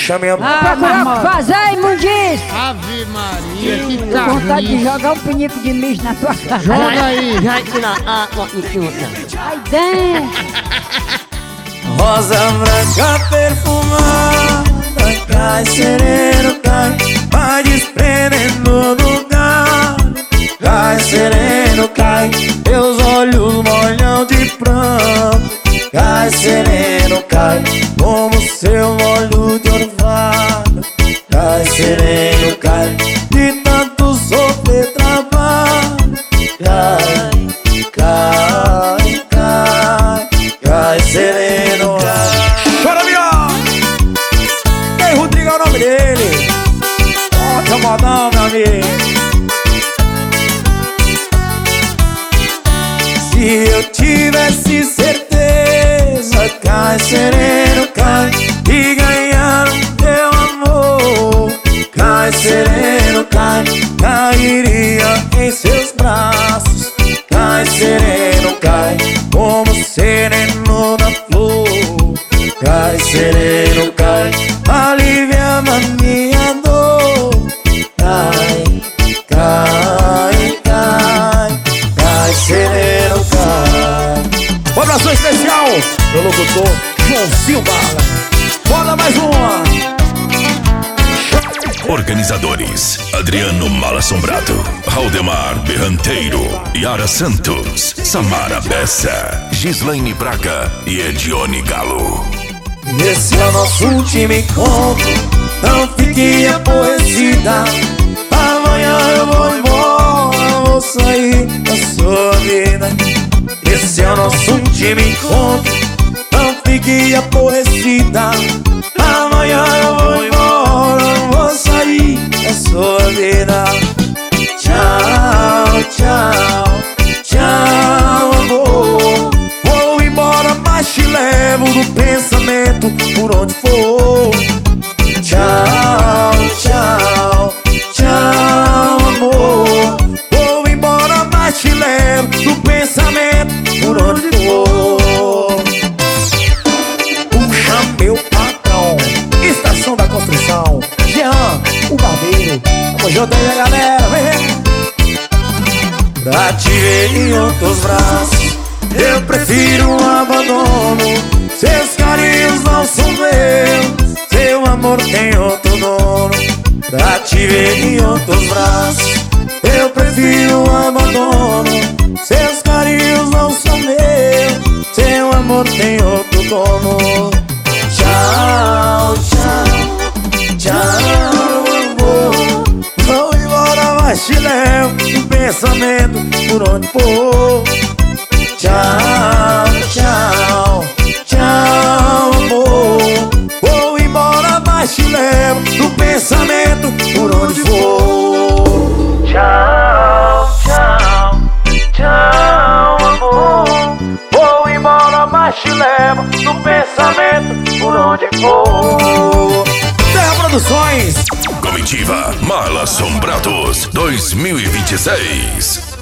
bicha mesmo. Procurar o que fazer, imundice. Ave Maria, que Tô com vontade de carniça. jogar um pinico de mijo na tua cara. Joga aí. Vai tirar a boquinha. Aí dentro. Rosa branca perfumada, cai sereno, cai, vai desprendendo do galho. Cai sereno, cai, teus olhos molham de pranto. Cai sereno, cai, como seu olho de orvalho. Cai sereno, cai, de tanto sofrer trabalho. Cai, cai, cai, cai sereno, cai. Chora, Mió! Ei, Rodrigo é o nome dele. Bota o modão, meu amigo. Se eu tivesse certeza, cai sereno, cai, e ganhar o teu amor. Cai sereno, cai, cairia em seus braços. Cai sereno, cai, como sereno da flor. Cai sereno, cai, alivia a minha dor. Cai, cai, cai, cai sereno, cai. Um abraço especial pro locutor João Silva. Bora mais uma. Organizadores: Adriano Malassombrado, Aldemar Berranteiro, Yara Santos, Samara Bessa, Gislaine Braga e Edione Galo. Esse é o nosso último encontro, não fique aborrecida. Amanhã eu vou embora, vou sair da sua vida. Esse é o nosso último encontro, não fique aborrecida. Amanhã eu vou embora, vou sair da sua vida. Tchau, tchau, tchau, amor. Vou embora, mas te levo do pensamento por onde for. Tchau, tchau, tchau, amor. Vou embora, mas te levo do pensamento por onde for. Puxa meu patrão, estação da construção, Jean, o barbeiro. Tamo junto aí, galera, vem. Pra te ver em outros braços, eu prefiro um abandono. Seus carinhos não são meus, seu amor tem outro dono. Pra te ver em outros braços, eu prefiro um abandono. Seus carinhos não são meus, seu amor tem outro dono. Tchau, tchau, tchau, amor. Vou embora, mas te levo no pensamento por onde for. Tchau, tchau, tchau, amor. Vou embora, mas te levo no pensamento por onde for. Tchau, tchau, tchau, amor. Vou embora, mas te levo no pensamento por onde for. Terra Produções. Comitiva Malassombrados 2026.